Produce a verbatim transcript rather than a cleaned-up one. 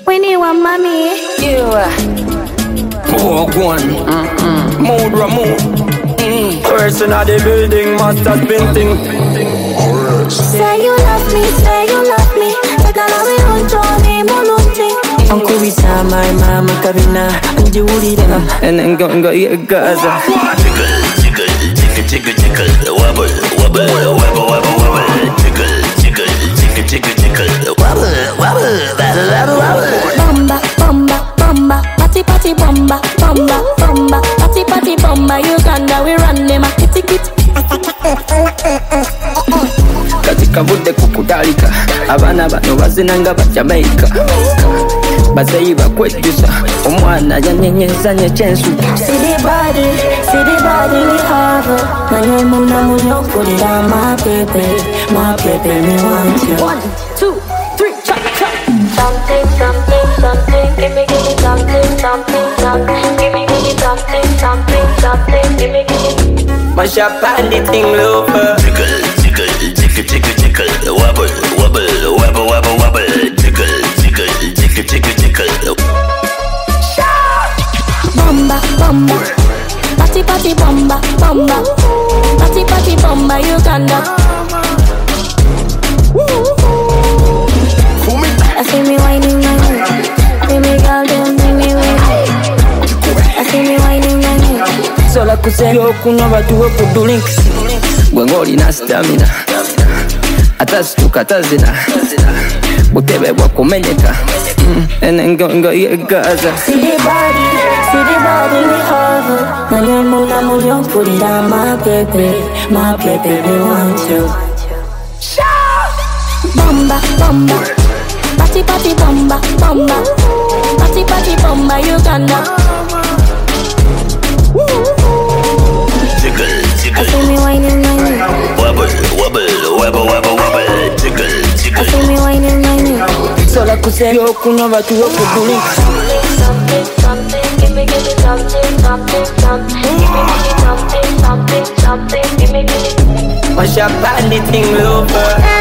When you want mommy, you walk one, mm-mm. Mood Ramon. Mm. Person of the building, master spinting. Say you love me, say you love me. Take a love me on Tony Molunti. Uncle Rita, my mama Karina, and you would eat them. And then go and go eat a Gaza. Tickle, tickle, tickle, tickle, tickle, wobble, wobble, wobble, wobble, wobble. Tickle, tickle, tickle, tickle, tickle, wobble, wobble, wobble, wobble, wobble. Bomba, bomba, bomba, party, party, bomba, bomba, bomba, party, party, bomba. Uganda, we run them a kitty kitty. Katika bude kukudalika abana bano bazinanga ba Jamaica bazeyi bakwejusa omwana yanyenyeza nyechensuka. See the body, see the body we have. Nanye muna mulyo kulira my baby, my baby me want you. One, two, three, chop, chop. Something, something, something. Give me, give me something, something, something. Give me, give me something, something, something. Give me, give me. Mash up on the thing, lover. Tickle, tickle, tickle, tickle, tickle, wobble, wobble, wobble, wobble, wobble. Tickle, tickle, tickle, tickle, tickle. Bomba, bomba, party, party, bomba, bomba, party, party, bomba, Uganda. I see me whining, whining. See me girl, them bring me whining. I see me whining, whining. Sola kusema okunywa batuwe ku drinks. Gwe ng'olina stamina atasituka tazina butebe bwakumenyeka enengongo yegaza. See the body, see the body we have. Nanye muna mulyo kulira my baby, my baby we want you. Bomba, bomba, party, party, bomba, bomba, party, party, bomba, Uganda. Tickle, I tickle, see me whining, whining. wobble, wobble, wobble, wobble, wobble. Tickle, I tickle. see me whining, whining. Sola kusema okunywa batuwe ku drinks. Something, something, give me, give me something, something, something. Give me, give me something, something, something. Give me, give me. Mash up on the thing, lover.